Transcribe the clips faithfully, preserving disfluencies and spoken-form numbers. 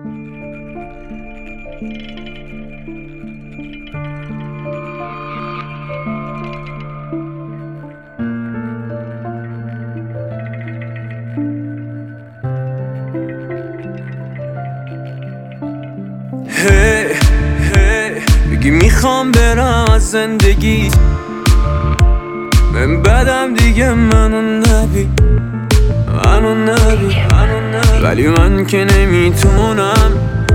هی هی بگی میخوام برم از زندگی، من بدم دیگه منو نبی، منو نبی، ولی من که نمیتونم.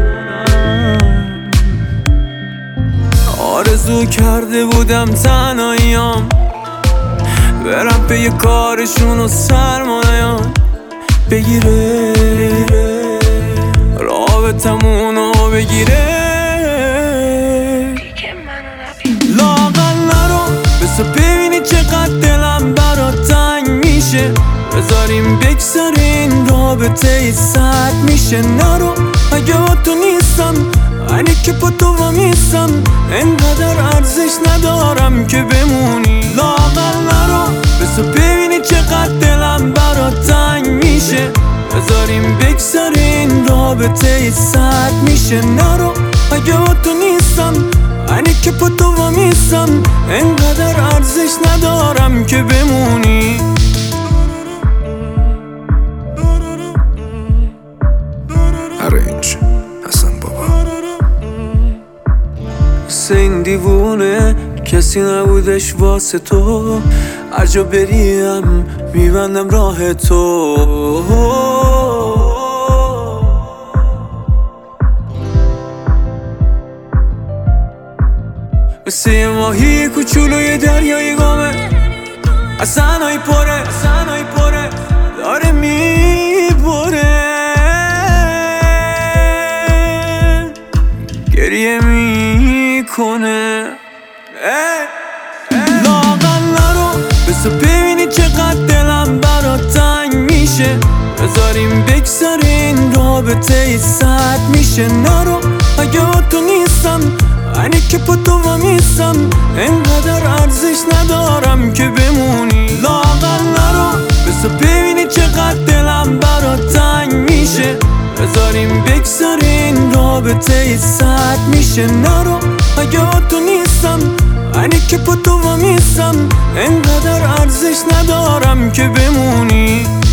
آرزو کرده بودم تنهاییام برم پی کارشون و سرمایه‌ام بگیره رابطمونو بگیره. لااقل نرو بسا ببینی چقدر دلم برات تنگ میشه، بذاریم بگذره این رابطه سرد میشه. نرو اگه با تو نیستم اینه که با تو وامیستم، انقدر ارزش ندارم که بمونی. لااقل نرو بسا ببینی چقدر دلم برات تنگ میشه، بذاریم بگذره این رابطه سرد میشه. نرو اگه با تو نیستم اینه که با تو وامیستم، انقدر ارزش ندارم که بمونی. ارنج حسن بابا. مثل این دیوونه کسی نبودش واسه تو، هر جا بریم میبندم راه تو. مثل یه ماهی کوچولوی دریای گامه، اصنایی پره اصنایی پره داره میبره، گریه میکنه. لااقل نرو بسا ببینی چقدر دلم برات تنگ میشه، بذاریم بگذره این رابطه سرد میشه. نرو اگه با تو نیستم اینه که با تو وامیستم، انقدر ارزش ندارم که بمونی. لااقل نرو بسا ببینی چقدر دلم برات تنگ میشه، بذاریم بگذره این رابطه سرد میشه. نرو اگه با تو نیستم اینه که با تو وامیستم، انقدر ارزش ندارم که بمونی.